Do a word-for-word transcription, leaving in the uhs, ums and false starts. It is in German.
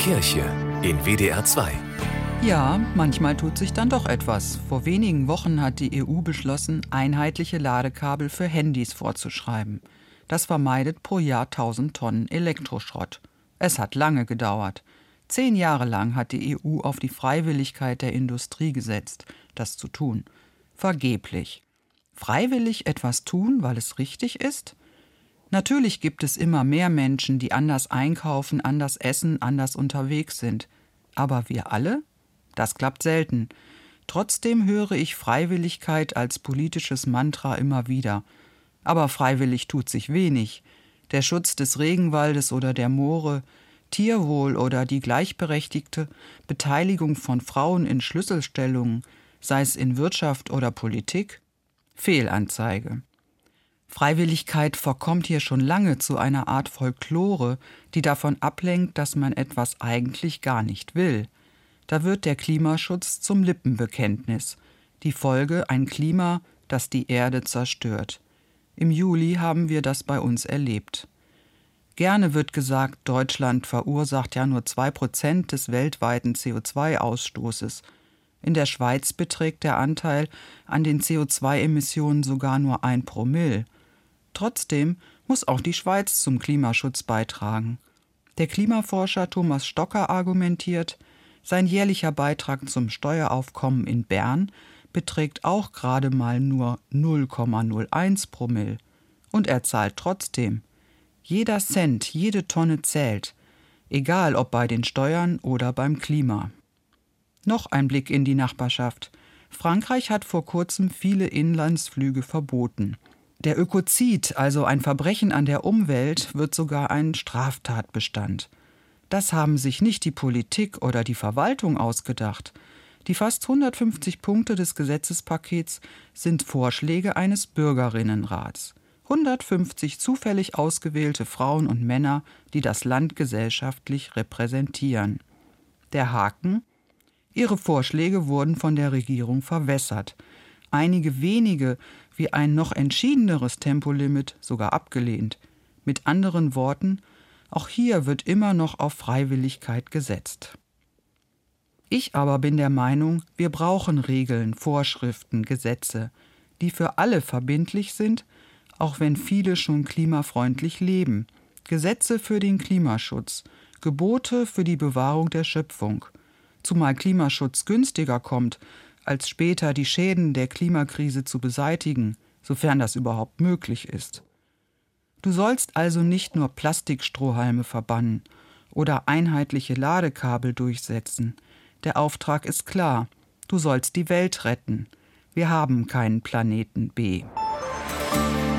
Kirche in W D R zwei. Ja, manchmal tut sich dann doch etwas. Vor wenigen Wochen hat die E U beschlossen, einheitliche Ladekabel für Handys vorzuschreiben. Das vermeidet pro Jahr tausend Tonnen Elektroschrott. Es hat lange gedauert. Zehn Jahre lang hat die E U auf die Freiwilligkeit der Industrie gesetzt, das zu tun. Vergeblich. Freiwillig etwas tun, weil es richtig ist? Natürlich gibt es immer mehr Menschen, die anders einkaufen, anders essen, anders unterwegs sind. Aber wir alle? Das klappt selten. Trotzdem höre ich Freiwilligkeit als politisches Mantra immer wieder. Aber freiwillig tut sich wenig. Der Schutz des Regenwaldes oder der Moore, Tierwohl oder die gleichberechtigte Beteiligung von Frauen in Schlüsselstellungen, sei es in Wirtschaft oder Politik? Fehlanzeige. Freiwilligkeit verkommt hier schon lange zu einer Art Folklore, die davon ablenkt, dass man etwas eigentlich gar nicht will. Da wird der Klimaschutz zum Lippenbekenntnis. Die Folge ein Klima, das die Erde zerstört. Im Juli haben wir das bei uns erlebt. Gerne wird gesagt, Deutschland verursacht ja nur zwei Prozent des weltweiten C O zwei Ausstoßes. In der Schweiz beträgt der Anteil an den C O zwei Emissionen sogar nur ein Promille. Trotzdem muss auch die Schweiz zum Klimaschutz beitragen. Der Klimaforscher Thomas Stocker argumentiert, sein jährlicher Beitrag zum Steueraufkommen in Bern beträgt auch gerade mal nur null Komma null eins Promille. Und er zahlt trotzdem. Jeder Cent, jede Tonne zählt, egal ob bei den Steuern oder beim Klima. Noch ein Blick in die Nachbarschaft. Frankreich hat vor kurzem viele Inlandsflüge verboten. Der Ökozid, also ein Verbrechen an der Umwelt, wird sogar ein Straftatbestand. Das haben sich nicht die Politik oder die Verwaltung ausgedacht. Die fast hundertfünfzig Punkte des Gesetzespakets sind Vorschläge eines Bürgerinnenrats. hundertfünfzig zufällig ausgewählte Frauen und Männer, die das Land gesellschaftlich repräsentieren. Der Haken? Ihre Vorschläge wurden von der Regierung verwässert. Einige wenige, wie ein noch entschiedeneres Tempolimit, sogar abgelehnt. Mit anderen Worten, auch hier wird immer noch auf Freiwilligkeit gesetzt. Ich aber bin der Meinung, wir brauchen Regeln, Vorschriften, Gesetze, die für alle verbindlich sind, auch wenn viele schon klimafreundlich leben. Gesetze für den Klimaschutz, Gebote für die Bewahrung der Schöpfung. Zumal Klimaschutz günstiger kommt, als später die Schäden der Klimakrise zu beseitigen, sofern das überhaupt möglich ist. Du sollst also nicht nur Plastikstrohhalme verbannen oder einheitliche Ladekabel durchsetzen. Der Auftrag ist klar, du sollst die Welt retten. Wir haben keinen Planeten B.